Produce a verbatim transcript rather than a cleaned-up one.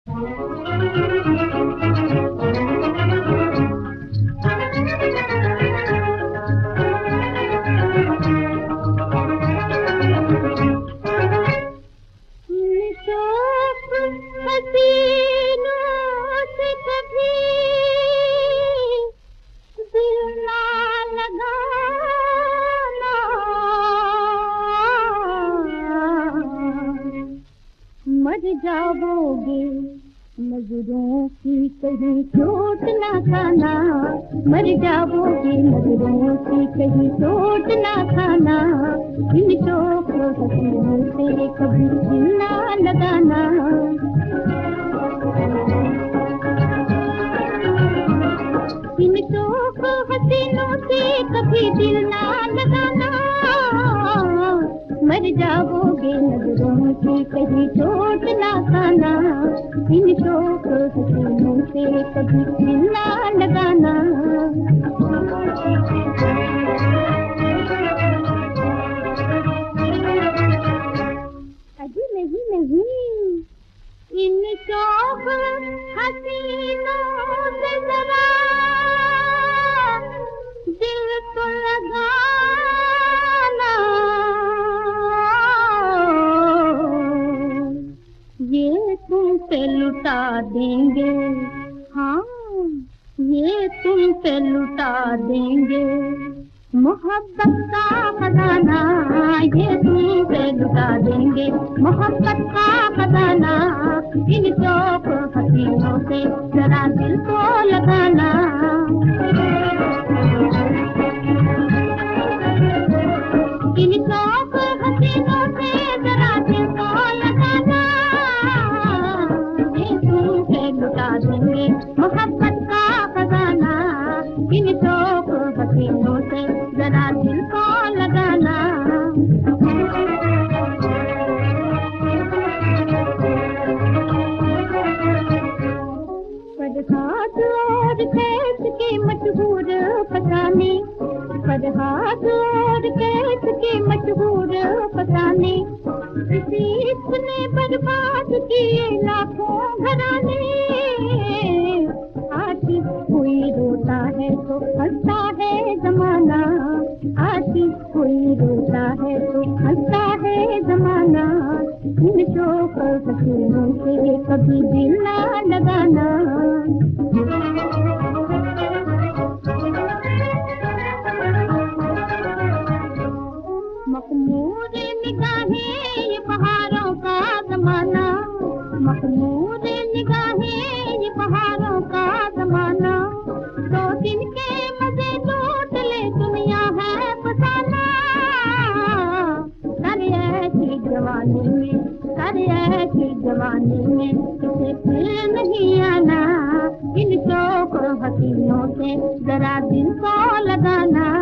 मर जाओगे नजरों की कहीं चोट ना खाना, मर जाओगे नजरों की कहीं चोट ना खाना। इन शोक हसीनों से कभी दिल ना लगाना। इन शोक हसीनों से कभी दिल ना लगाना। मर जाओगे नजरों की कहीं चोट ना खाना। इन शोक हसीनों से कभी दिल ना लगाना। अजी नहीं नहीं, इन शोक हसीनों से जरा दिल तो लगाना। ये तुमसे लुटा देंगे, हाँ ये तुमसे लुटा देंगे मोहब्बत का खजाना। ये तुमसे लुटा देंगे मोहब्बत का खजाना। इन शौक हसीनों से जरा दिल को लगाना। इन शौक हसीनों से जरा दिल को लगाना। ये तुमसे लुटा देंगे मोहब्बत का खजाना। इन शौक हसीनों से जरा दिल को लगाना। फरहाद और कैस के मशहूर फसाने, फरहाद और कैस के मशहूर फसाने। इसी इश्क ने बर्बाद किए लाखों घराने। आशिक कोई रोता है तो हंसता है जमाना। आशिक कोई रोता है तो हंसता है जमाना। इन शोक हसीनों से कभी दिल ना लगाना। मखमूर निगाहें ये बहारों का जमाना। मखमूर निगाहें ये बहारों का जमाना। दो दिन के मजे लूट ले दुनिया है फसाना। कर ऐसी जवानी में, कर ऐसी जवानी में तुझे फिर नहीं आना। इन शौक हसीनों से जरा दिल को लगाना।